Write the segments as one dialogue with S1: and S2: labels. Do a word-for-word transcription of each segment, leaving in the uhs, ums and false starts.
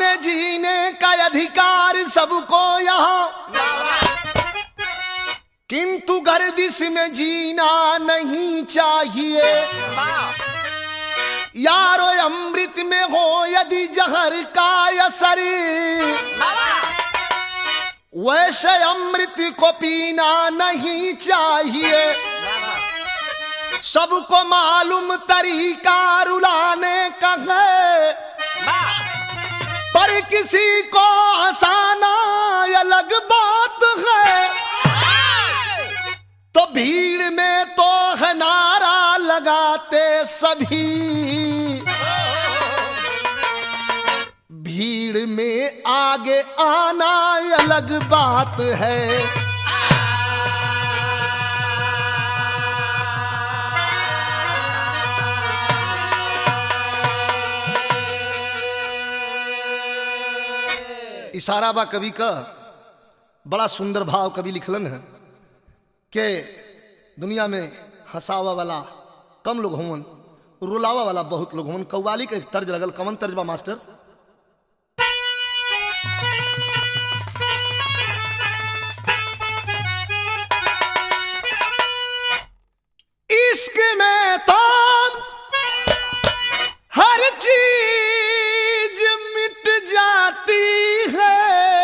S1: अपने जीने का अधिकार सबको यहाँ, किंतु गर्दिश में जीना नहीं चाहिए। यारो अमृत में हो यदि जहर का असर, वैसे अमृत को पीना नहीं चाहिए। सबको मालूम तरीका रुलाने का है, पर किसी को हंसाना अलग बात है। तो भीड़ में तो है नारा लगाते सभी, भीड़ में आगे आना अलग बात है। इशारा बा कवि का, बड़ा सुंदर भाव कवि लिखलन है कि दुनिया में हंसावा वाला कम लोग होवन, रुलावा वाला बहुत लोग होवन। कव्वाली का एक तर्ज लगल, कमन तर्ज बा मास्टर। इश्क में तो हर चीज मिट जाती है,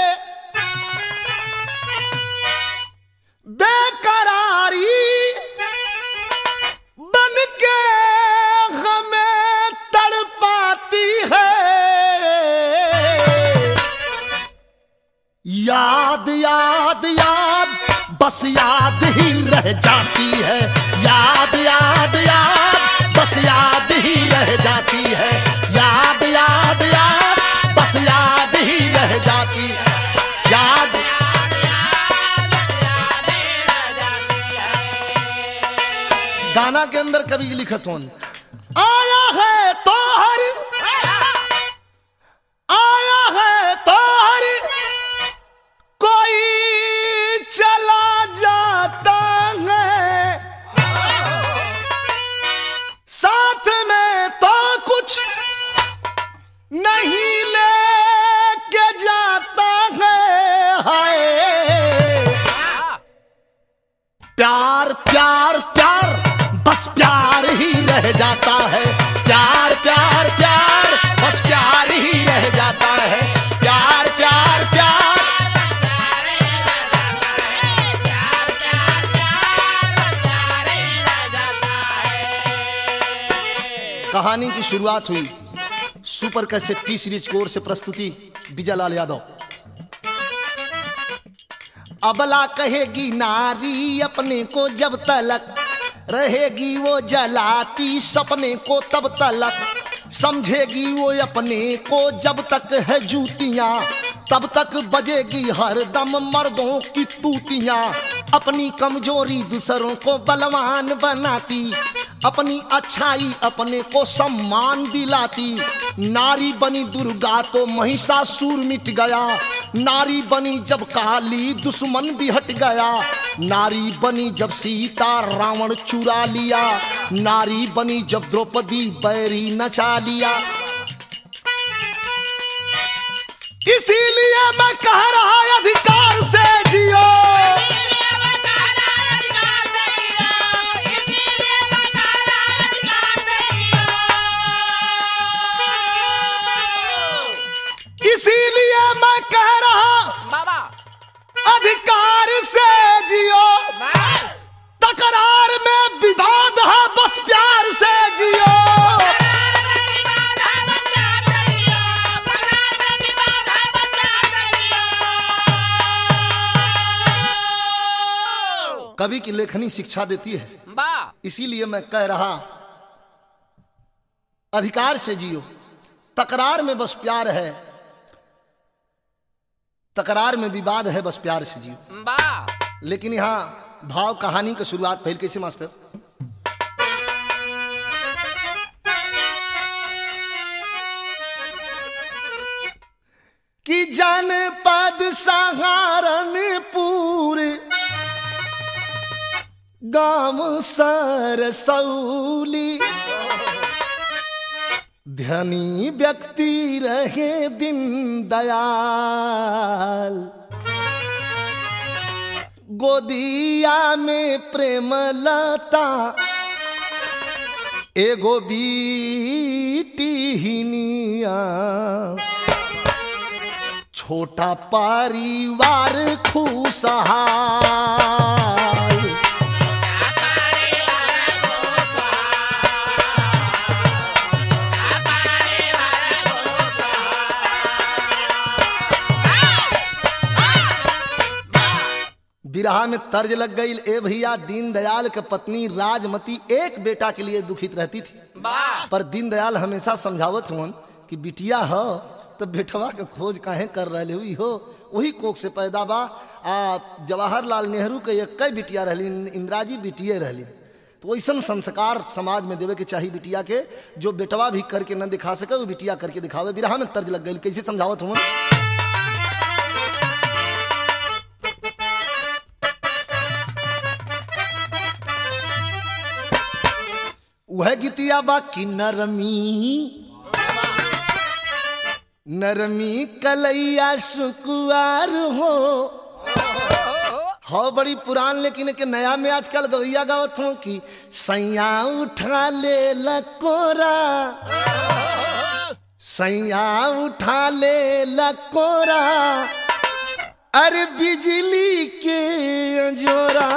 S1: बेकरारी बन के हमें तड़पाती है। याद याद याद बस याद ही रह जाती है, याद याद याद बस याद ही रह जाती है, याद याद याद बस याद ही रह जाती है, याद गाना के अंदर कभी लिखत होन, आया है तो हर, आया है तो हर कोई चला जाता है, साथ में तो कुछ नहीं लेके जाता है। हाय प्यार प्यार प्यार बस प्यार ही रह जाता है, प्यार प्यार प्यार बस प्यार ही रह जाता है, प्यार प्यार प्यार। कहानी की शुरुआत हुई सुपर कैसेट टी सीरीज की ओर से, प्रस्तुति विजयलाल यादव। अबला कहेगी नारी अपने को जब तलक, रहेगी वो जलाती सपने को तब तलक, समझेगी वो अपने को जब तक है जूतियां, तब तक बजेगी हर दम मर्दों की तूतियां। अपनी कमजोरी दूसरों को बलवान बनाती, अपनी अच्छाई अपने को सम्मान दिलाती। नारी बनी दुर्गा तो महिषासुर मिट गया, नारी बनी जब काली दुश्मन भी हट गया, नारी बनी जब सीता रावण चुरा लिया, नारी बनी जब द्रौपदी बैरी नचा लिया। इसीलिए मैं कह रहा अधिकार से जियो, इसीलिए मैं कह रहा अधिकार से जियो। तकरार में विवाद है बस प्यार से जियो, कवि की लेखनी शिक्षा देती है, इसीलिए मैं कह रहा अधिकार से जियो। तकरार में बस प्यार है, तकरार में विवाद है बस प्यार से जियो। लेकिन यहाँ भाव कहानी की शुरुआत पहले कैसे मास्टर? कि जनपद सहारनपुर गांव सरसौली, धनी व्यक्ति रहे दिन दयाल, गोदिया में प्रेम लता एगो बीटी हिनिया, छोटा परिवार खुशहाल। बिरहा में तर्ज लग गई। ए भैया, दीनदयाल के पत्नी राजमती एक बेटा के लिए दुखित रहती थी, पर दीनदयाल हमेशा समझावत हुन कि बिटिया हो तो बेटवा के खोज काहे कर रहे हुई हो, वही कोख से पैदा बा। आ जवाहरलाल नेहरू के एक कई बिटिया रहली, इंदिरा जी बिटिया रहली, तो वैसन संस्कार समाज में देवे के चाहिए बिटिया के, जो बेटवा भी करके न दिखा सके वो बिटिया करके दिखावे। बिरहा में तर्ज लग गई, कैसे समझावत हुन। वह गीतिया बा कि नरमी नरमी कलैया सुकुआर हो। हो बड़ी पुरान लेकिन के नया में आजकल गवैया गावत हूँ कि सैया उठा ले लकोरा, सैया उठा ले लकोरा, अरे बिजली के जोरा।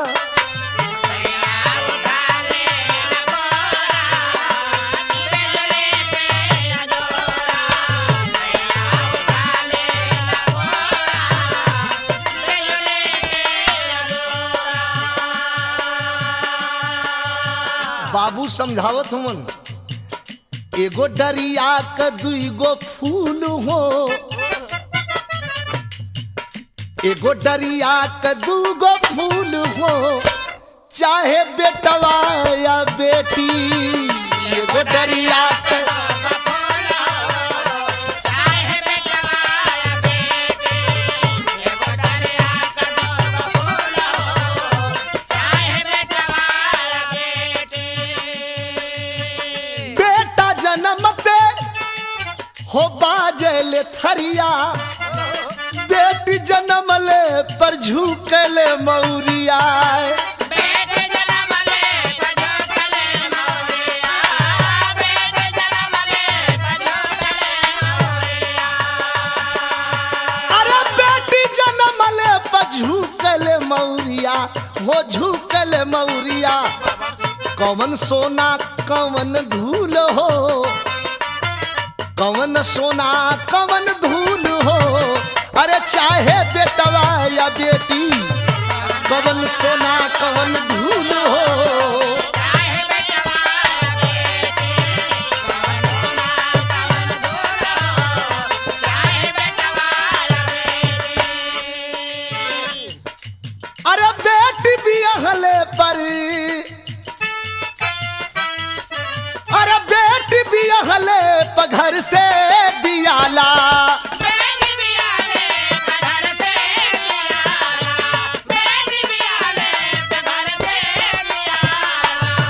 S1: बाबू समझावत हुमन, एगो डरिया क दुईगो फूल हो, एगो डरिया क दूगो फूल हो, चाहे बेटवा या बेटी। एगो डरिया क हो बाजले थरिया, बेटी जन्म ले पर झुकले मौरिया। बेटी जन्म ले पर झुकले मौरिया, बेटी जन्म ले पर झुकले मौरिया। अरे बेटी जन्म ले पर झुकले मौरिया, हो झुकले मौरिया। कौन सोना कौन धूल हो, कवन सोना कवन धूल हो, अरे चाहे बेटवा या बेटी, कवन सोना कवन धूल हो। चाहे बेटवा या बेटी, कवन सोना कवन धूल हो, चाहे बेटवा या बेटी। अरे बेटी बियाहले पर, अरे बेटी बियाहले घर से दियाला, बेटी बियाहले घर से दियाला, बेटी बियाहले घर से दियाला।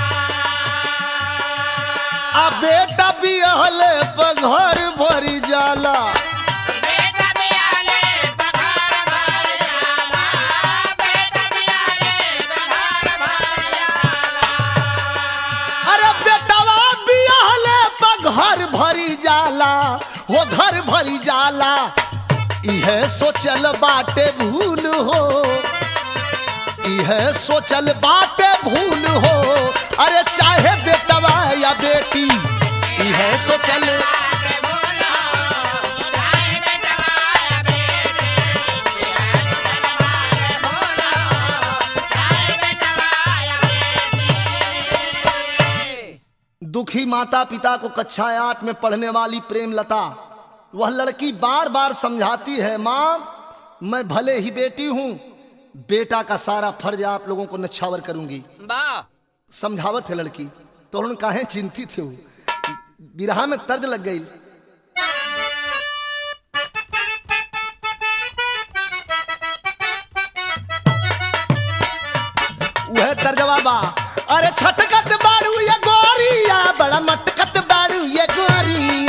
S1: आ बेटा बियाहले घर भरी जाला, बेटा बियाहले घर भरी जाला, बेटा बियाहले घर भरी जाला। अरे बेटवा बियाहले घर भरी जाला, वो घर भरी जाला। इहे सोचल बाटे भूल हो, इहे सोचल बाटे भूल हो, अरे चाहे बेटवा या बेटी, इहे सोचल बाटे भूल हो, चाहे बेटवा या बेटी, इहे सोचल बाटे भूल हो, चाहे बेटवा या बेटी। दुखी माता पिता को कक्षा आठ में पढ़ने वाली प्रेमलता, वह लड़की बार बार समझाती है, माँ मैं भले ही बेटी हूँ, बेटा का सारा फर्ज आप लोगों को नछावर करूंगी। समझावत है लड़की, तो उन्होंने काहे चिंतित थे। बिरहा में तर्ज लग गई। वह तर्जवा बा, अरे छटकत बारू ये गोरिया, बड़ा मटकत बारू ये गोरी।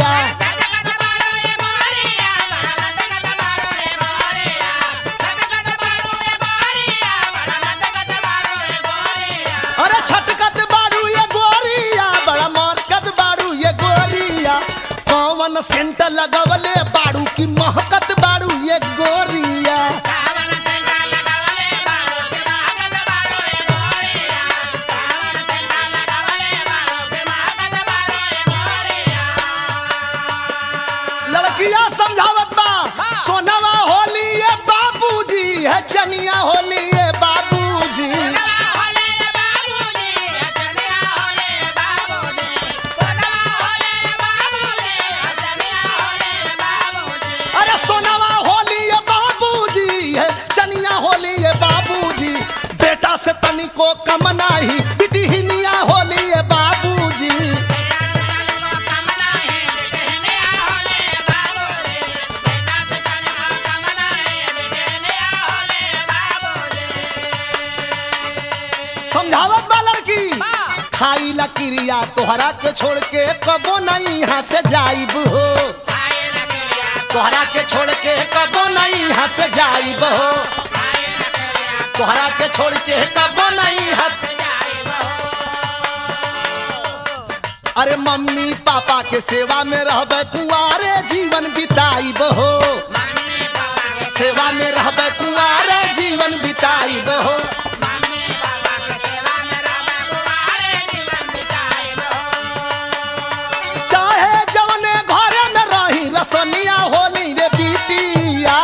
S1: अरे छटकत बारू ये गोरिया बड़ा मरकत बारू ये गोरिया कौन सेंट लगवले बारू की महकत बारू ये गोरिया लड़कियां समझावत बा सोनवा होली ये बाबूजी है चनिया होली ये बाबूजी अरे सोनवा होली ये बाबूजी है चनिया होली ये बाबूजी बेटा से तनिको कम नाही बिटिहनिया होली ये बाबूजी समझावत बा लड़की खाई ला क्रिया तोहरा के छोड़ के कबो नहीं यहाँ से जाइब हो तोहरा के छोड़ के कबो नहीं यहाँ से जाइब हो तोहरा के छोड़ के कबो नहीं यहाँ से जाइब हो अरे मम्मी पापा के सेवा में रहबे कुंवारे जीवन बिताइब हो सेवा में रहबे कुंवारे जीवन बिताइब हो रसनिया होली रे बिटिया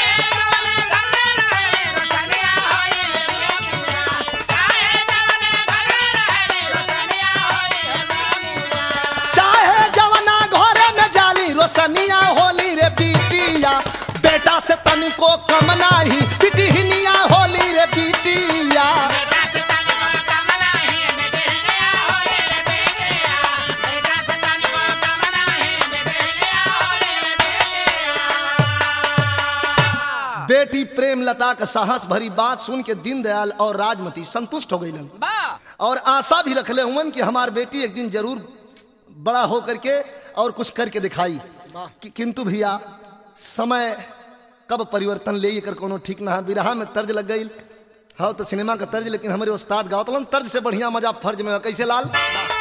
S1: चाहे जवना घरे में जाली रोशनिया होली रे बिटिया बेटा से तनिको कम नाही बिटिहनिया होली रे बिटिया बेटी प्रेमलता का साहस भरी बात सुन के दीनदयाल और राजमती संतुष्ट हो गई और आशा भी रख ले हुमन कि हमार बेटी एक दिन जरूर बड़ा हो करके और कुछ करके दिखाई कि, किंतु भैया समय कब परिवर्तन ले कर कोनो ठीक ना बिरहा में तर्ज लग गई हाँ तो सिनेमा का तर्ज लेकिन हमारे उस्ताद गावतलन तर्ज से बढ़िया मजा फर्ज में कैसे लाल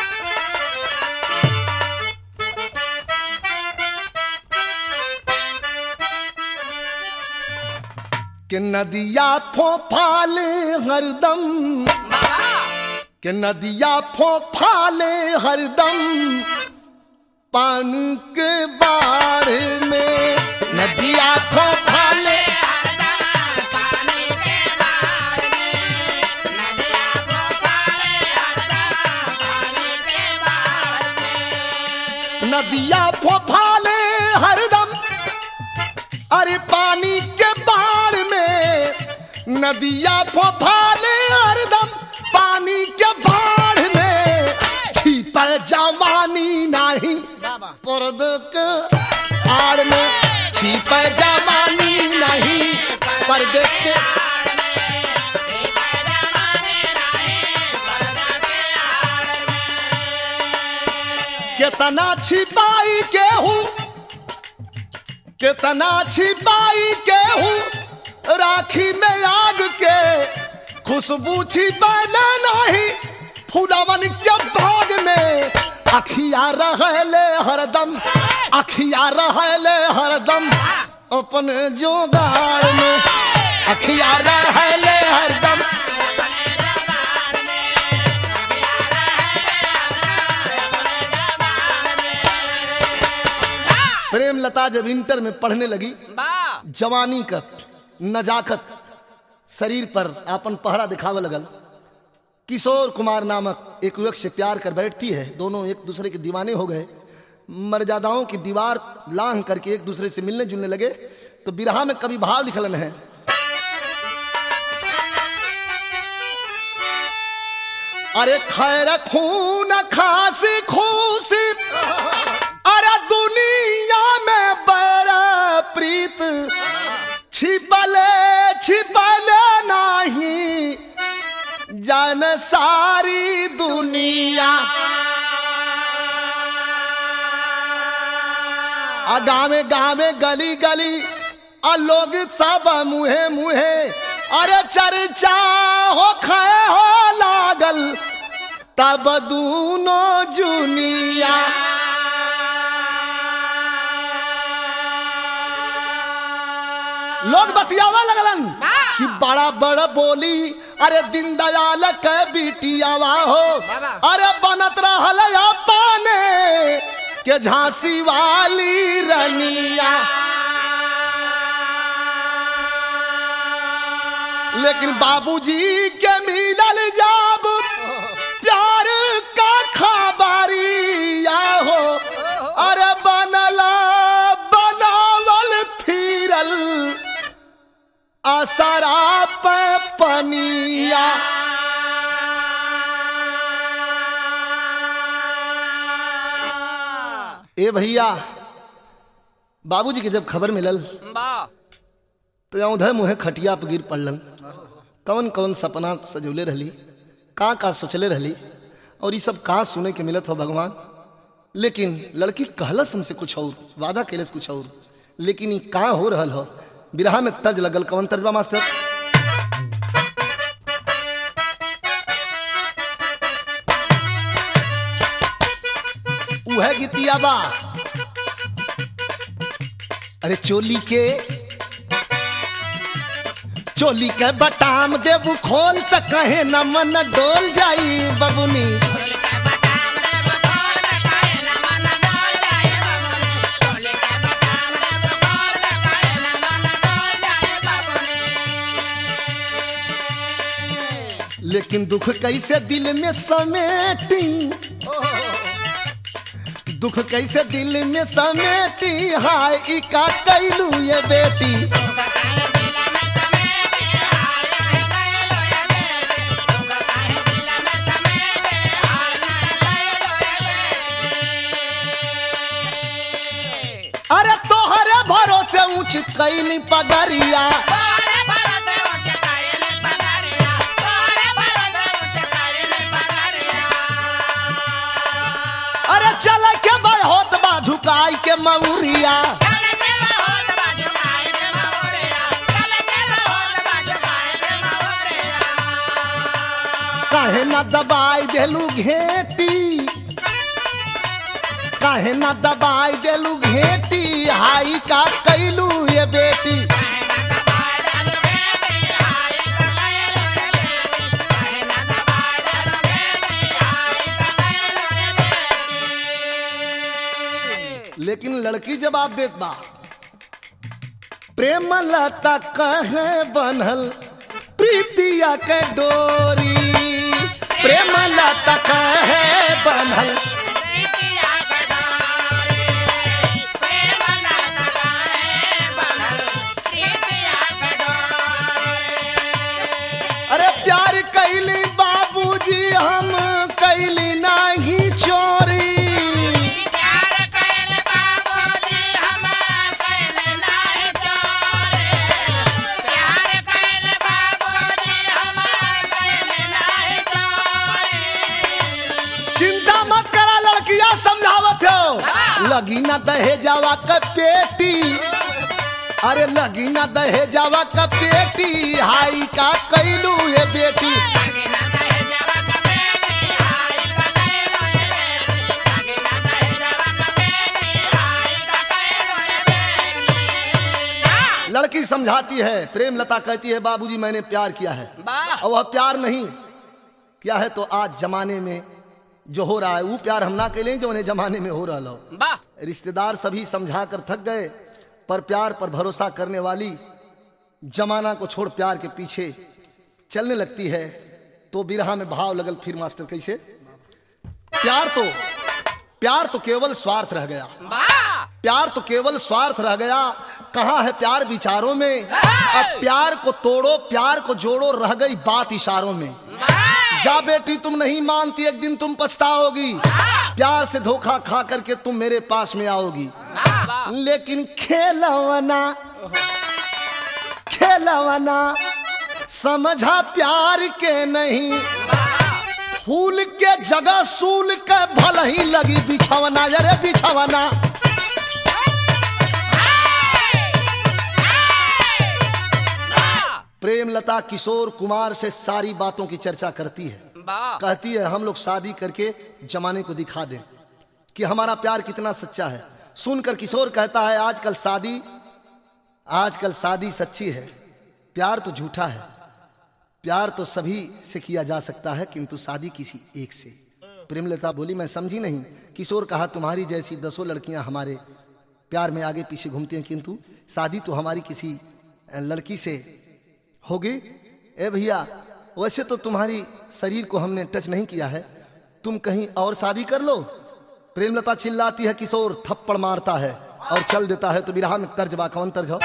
S1: कि नदिया फोफाले हरदम कि नदिया फोफाले हरदम पान के बाढ़ में नदिया फोफाले नदिया फोफाले हरदम अरे पानी के बाढ़ में नदिया फोफाले हरदम पानी के बाढ़ में छिपा जवानी नहीं पर्द के आड़ में छिपा जवानी नहीं पर्द के कितना छिपाई के हूँ कितना छिपाई के हूँ राखी में आग के खुशबू छिपाना नहीं फूलावन के बाग में अखिया रहले हरदम अखिया रहले हरदम अपने जोगाड़ में अखिया रहले हरदम प्रेमलता जब इंटर में पढ़ने लगी जवानी का नजाकत शरीर पर आपन पहरा दिखावे लगल किशोर कुमार नामक एक युवक से प्यार कर बैठती है दोनों एक दूसरे के दीवाने हो गए मर्यादाओं की दीवार लांघ करके एक दूसरे से मिलने जुलने लगे तो बिरहा में कभी भाव लिखलन है अरे खैर खून खासी खूसी अरे दुनिया में बड़ा प्रीत छिपले छिपले नहीं जान सारी दुनिया आ गावे गावे गली गली आ लोग सब मुहे मुहे अरे चर्चा हो खाए हो लागल तब दूनो जुनिया लोग बतियावा लगलन कि बड़ा बड़ा बोली अरे दीनदयाल के बिटियावा हो अरे बनत रहल पाने के झांसी वाली रनिया। लेकिन बाबूजी के मिलल जाब प्यार का खबरिया हो अरे बनला बनावल फिरल असरा पे पनिया। ए भैया बाबूजी के जब खबर मिलल तो यहाँ उधर मुहे खटिया पे गिर पड़लन। कौन कौन सपना सजौले रहली का का सोचले रहली और ये सब कहाँ सुने के मिलत हो भगवान। लेकिन लड़की कहलस हमसे कुछ और वादा कैलस कुछ और लेकिन ये कहाँ हो रहल हो बिरहा में तर्ज लगल। कौन तर्जबा मास्टर? उहे गीतिया बा अरे चोली के चोली के बटाम देबू खोल त कहे न मन डोल जाई बबुनी। लेकिन दुख कैसे दिल में समेटी दुख कैसे दिल में समेटी हाय इका कैलू ये बेटी। अरे तोहरे भरोसे ऊंच कैली पगरिया अरे चल के होत बा झुकाई के मऊरिया। काहे न दबाई देलू घेटी काहे न दबाई देलू घेटी हाई का कैलू ये बेटी। लेकिन लड़की जवाब देत बा प्रेम लता कहे बनल प्रीतिया के डोरी प्रेम लता कहे बनल अरे प्यार कैली बाबूजी हम कैली नहीं चोरी। चिंता मत करा लड़कियां समझावत हो लगी ना दहेजावा का पेटी अरे लगी ना दहेजावा का पेटी हाई का कैलू ये बेटी। लड़की समझाती है प्रेम लता कहती है बाबूजी मैंने प्यार किया है और वह प्यार नहीं किया है तो आज जमाने में जो हो रहा है वो प्यार हम ना कहले जो उन्हें जमाने में हो रहा हो। रिश्तेदार सभी समझा कर थक गए पर प्यार पर भरोसा करने वाली जमाना को छोड़ प्यार के पीछे चलने लगती है। तो बिरहा में भाव लगल फिर मास्टर कैसे प्यार तो प्यार तो केवल स्वार्थ रह गया प्यार तो केवल स्वार्थ रह गया। कहाँ है प्यार विचारों में अब प्यार को तोड़ो प्यार को जोड़ो रह गई बात इशारों में। जा बेटी तुम नहीं मानती एक दिन तुम पछताओगी प्यार से धोखा खा करके तुम मेरे पास में आओगी। लेकिन खेलवना खेलवना समझा प्यार के नहीं फूल के जगह सूल के भल ही लगी बिछवना जरे बिछवना। प्रेम लता किशोर कुमार से सारी बातों की चर्चा करती है कहती है हम लोग शादी करके जमाने को दिखा दें कि हमारा प्यार कितना सच्चा है। सुनकर किशोर कहता है आजकल शादी आजकल शादी सच्ची है, प्यार तो झूठा है। प्यार तो सभी से किया जा सकता है किंतु शादी किसी एक से। प्रेमलता बोली मैं समझी नहीं। किशोर कहा तुम्हारी जैसी दसों लड़कियां हमारे प्यार में आगे पीछे घूमती हैं किंतु शादी तो हमारी किसी लड़की से होगी। ए भैया वैसे तो तुम्हारी शरीर को हमने टच नहीं किया है, तुम कहीं और शादी कर लो। प्रेमलता चिल्लाती है, किशोर थप्पड़ मारता है और चल देता है। तो बिरहा में तर्ज बा, कौन तर्ज हो?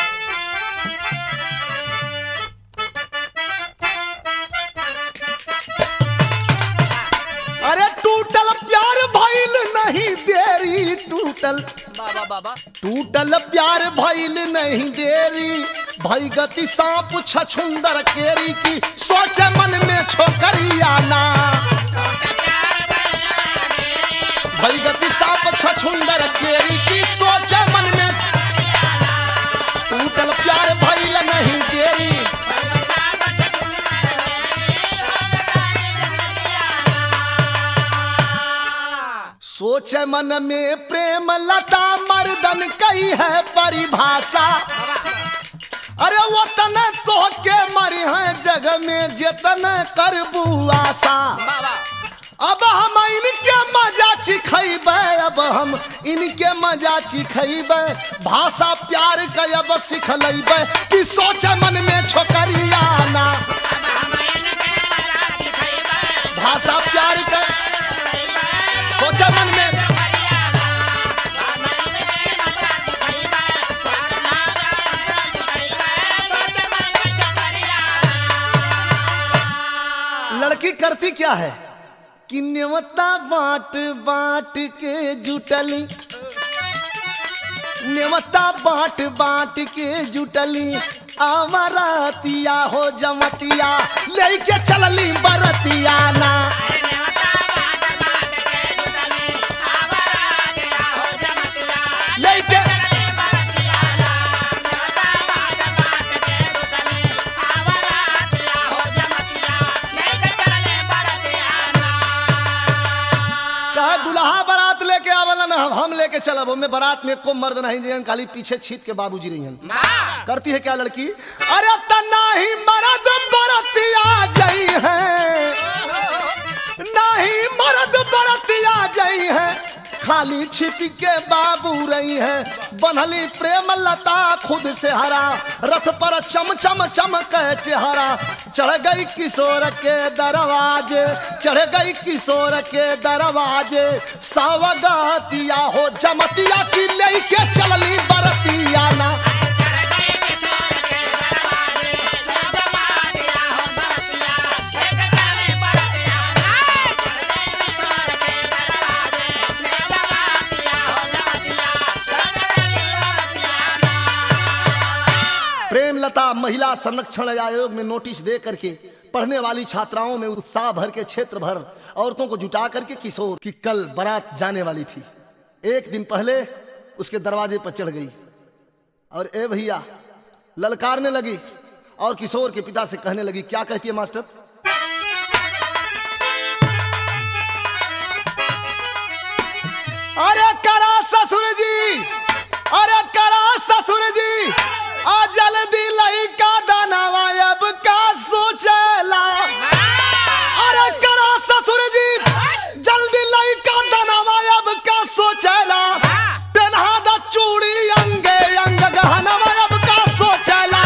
S1: अरे टूटल प्यार भइल नहीं देरी, टूटल
S2: बाबा बाबा
S1: टूटल प्यार भइल नहीं देरी, भई गति सांप छछुंदर केरी की सोचे मन में छोकरिया ना। भई गति सांप छछुंदर केरी की सोचे मन में, टूटल प्यार भइल नहीं देरी। सोचे मन में प्रेम लता मर्दन कई है परिभाषा। अरे वो तने तो के मरी है जग में जितन करबू आशा। अब हम इनके मजा चिखैबे, अब हम इनके मजा चिखैबे, भाषा प्यार का अब सीख लेबे कि सोचे मन में छोकरिया ना। भाषा प्यार का सोचे मन में। लड़की करती क्या है कि नेवता बांट बांट के जुटली, नेवता बांट बांट के जुटली, अमरतिया हो जमतिया लेके चलली बरतिया ना। लेके दुल्हा बारात लेके आवलन, हम लेके चलब। हमें बारात में को मर्द नहीं जियन, खाली पीछे छीट के बाबूजी रही। करती है क्या लड़की? अरे तना ही मर्द बरतिया जई है, नहीं मर्द बरतिया जई है, खाली छिप के बाबू रही है। बनली प्रेम लता खुद से हरा, रथ पर चम चम चमक चेहरा। चढ़ गई किशोर के दरवाजे, चढ़ गई किशोर के दरवाजे, सावगतिया हो जमतिया की लेके चलली बरतिया ना। प्रेमलता महिला संरक्षण आयोग में नोटिस दे करके पढ़ने वाली छात्राओं में उत्साह भर के क्षेत्र भर औरतों को जुटा करके किशोर की कल बारात जाने वाली थी, एक दिन पहले उसके दरवाजे पर चढ़ गई और ए भैया ललकारने लगी और किशोर के पिता से कहने लगी। क्या कहती है मास्टर? अरे करा ससुर जी, अरे करा ससुर जी, आ जल्दी लइका दानावा अब का सोचला। अरे करा ससुर जी, जल्दी लइका दानावा अब का सोचला, पहना द चूड़ी अंगे अंग गहनवा अब का सोचला।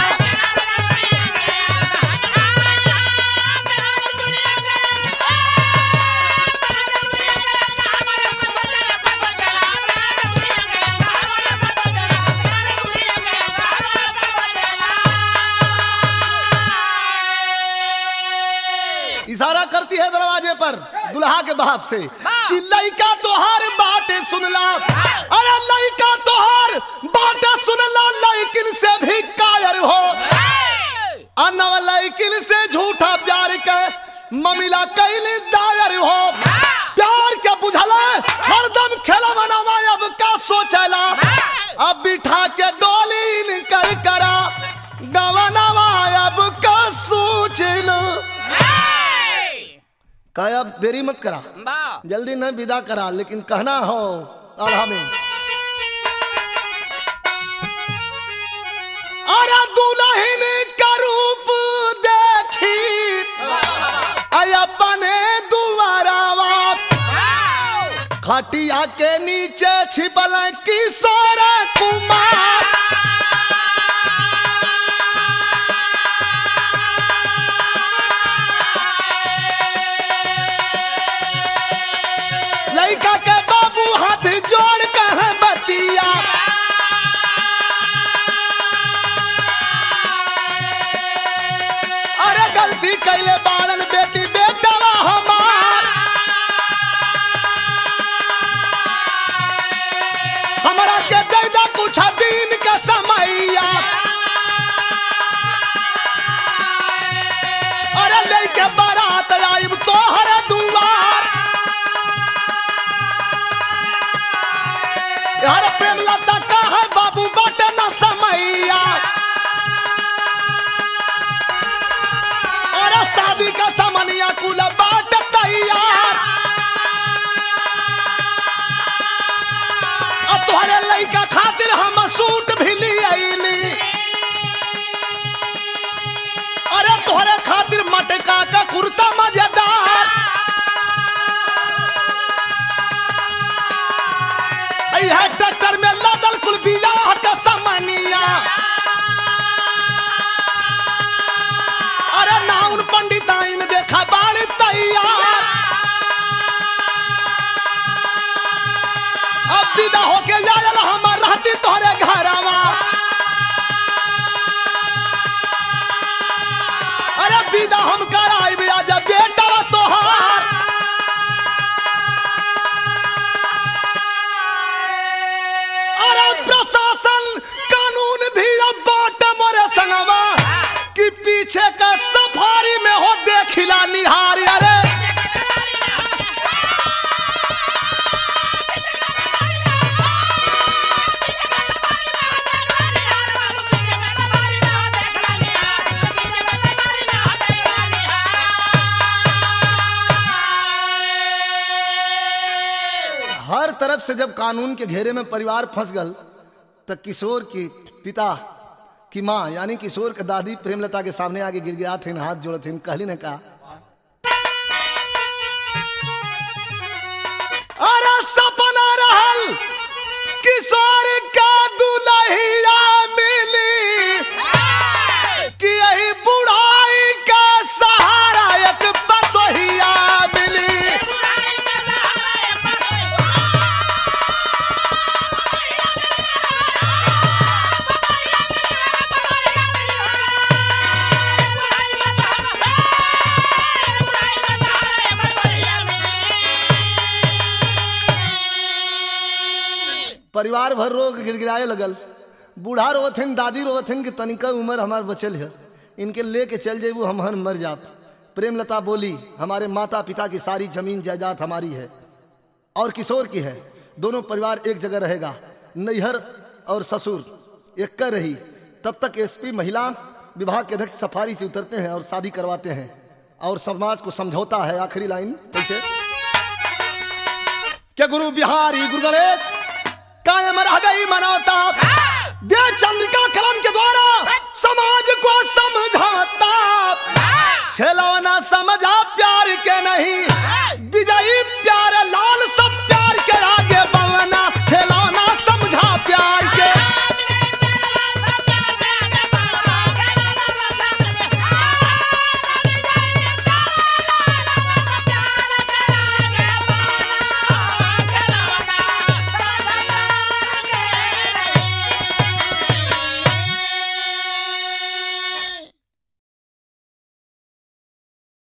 S1: इशारा करती है दरवाजे पर दुल्हा के बाप से कि लइका तोहार बातें सुनला। अरे लइका तोहार बातें सुनला, लेकिन से भी कायर हो, अनव लेकिन से झूठा प्यार के ममिला कैली दायर हो। प्यार के बुझला हरदम खेला मनावा अब का सोचला, अब बिठा के डोली कर करा गवनवा अब का सोचला। कहा अब देरी मत करा, जल्दी न विदा करा, लेकिन कहना हो आल्हा में। अरे दुल्हन का रूप देखी अपने दुआरावा, खटिया के नीचे छिपल किशोर कुमार। लड़का के बाबू हाथ जोड़ कहे बतिया, अरे गलती कैले बाड़न बेटी बेटवा हमार, हमरा के दे दा कुछ दिन के समैया। अरे लेके बारात आइब तोहर दुआर, यार प्रेम लता का है बाबू बाटे न समैया। अरे शादी का समनिया कुल बाट तैयार, अब तोहरे लइका खातिर हम सूट भी ली आईली। अरे तोहरे खातिर मटका का कुर्ता मजेदार, है ट्रैक्टर में लादल कुल बियाह का समनिया। अरे नाउन पंडिताइन देखा बाड़ी तैयार, अब विदा होके जायल हम रहती तोहरे घरवा। अरे विदा हम कराइब आज बेटा तोहार, अरे प्रशासन कानून भी अब बाटे मोरे संगवा, कि पीछे का सफारी में हो देखिला निहार। अरे हर तरफ से जब कानून के घेरे में परिवार फंस गल, तो किशोर की पिता की माँ यानी किशोर के दादी प्रेमलता के सामने आगे गिड़गिड़ा थे, हाथ जोड़े थे, कहली ने कहा अरे सपना रहल किशोर का दुल्हिया मिली, कि यही बुढ़ाई का सहारा एक बतोहिया मिली। परिवार भर रो गिड़गिड़ाए लगल, बूढ़ा रोवथिन, दादी रोवथिन कि तनिका उम्र हमार बचल है, इनके लेके चल जेबू हम हन मर जाब। प्रेमलता बोली हमारे माता पिता की सारी जमीन जायदाद हमारी है और किशोर की है, दोनों परिवार एक जगह रहेगा, नैहर और ससुर एक कर रही। तब तक एसपी महिला विभाग के अध्यक्ष सफारी से उतरते हैं और शादी करवाते हैं और समाज को समझौता है। आखिरी लाइन कैसे, क्या गुरु बिहारी गुरु गणेश कायम रह गई मनौता, दे चंद्रिका कलम के द्वारा समाज को समझौता। खेला